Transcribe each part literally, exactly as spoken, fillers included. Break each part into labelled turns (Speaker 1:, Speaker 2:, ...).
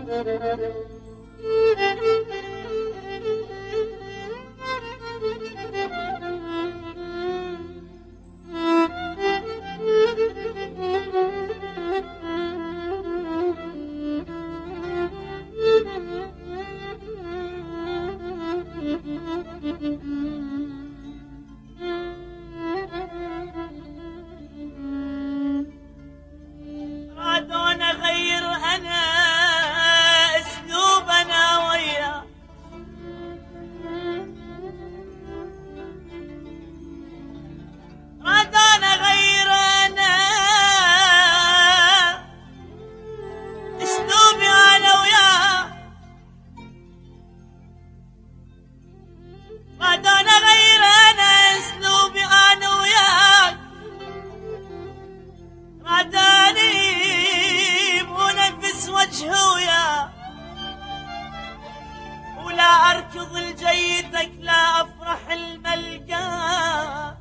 Speaker 1: اركض لجيتك لا افرح الملقى،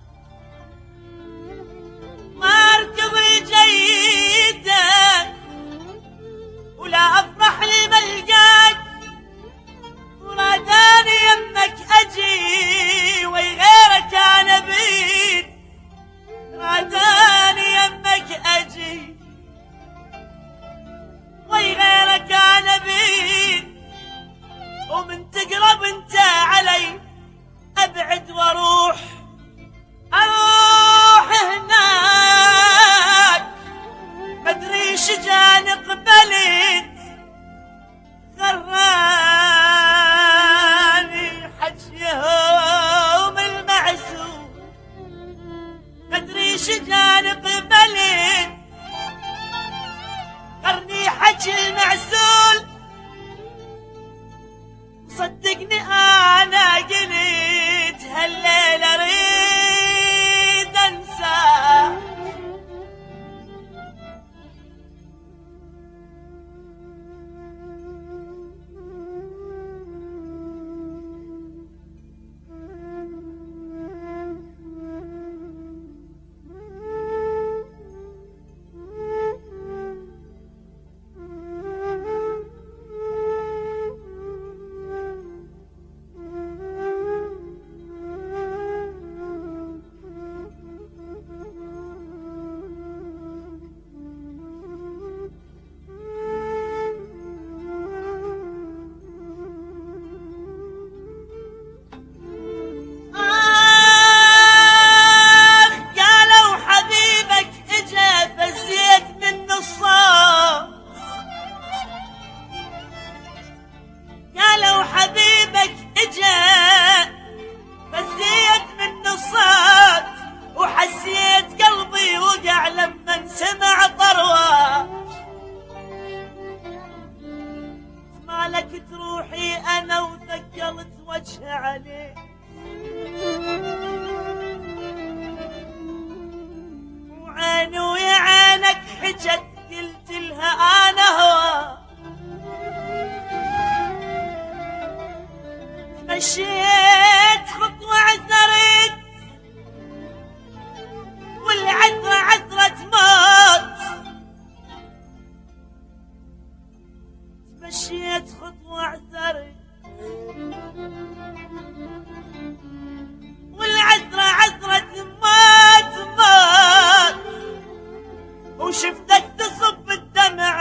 Speaker 1: ما اركض لجيتك ولا افرح الملقاك، وراداني يمك اجي وغيرك انا بيد، راداني يمك اجي وغيرك انا بيد، ومن تقرب انت علي ابعد واروح اروح هناك، مدري شجان قبلت غراني حجيهم المعسول، مدري شجان قبلت غرني حجي المعسول، صدقني انا قلت هالليل اريد انساك. مالك تروحي انا وثقلت وجهي عليك، وعيني ويا عينك حجت قلت لها انا هوا، مشيت خطوة عثرت والعثرة عثرة موت، مشيت خطوة عثرت والعثرة عثرة موت موت، وشفتك تصب الدمع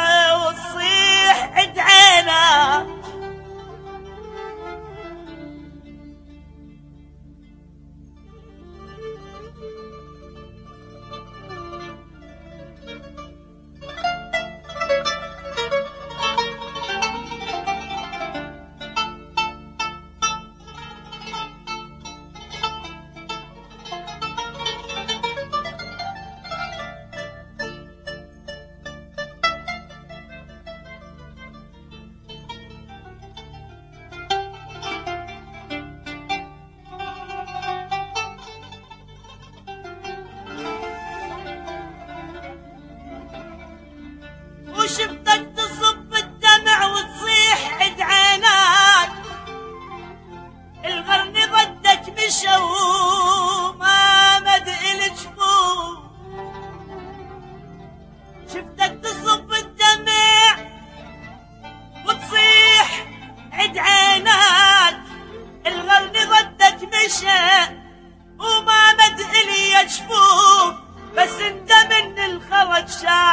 Speaker 1: وتصيح عد عينك، شاف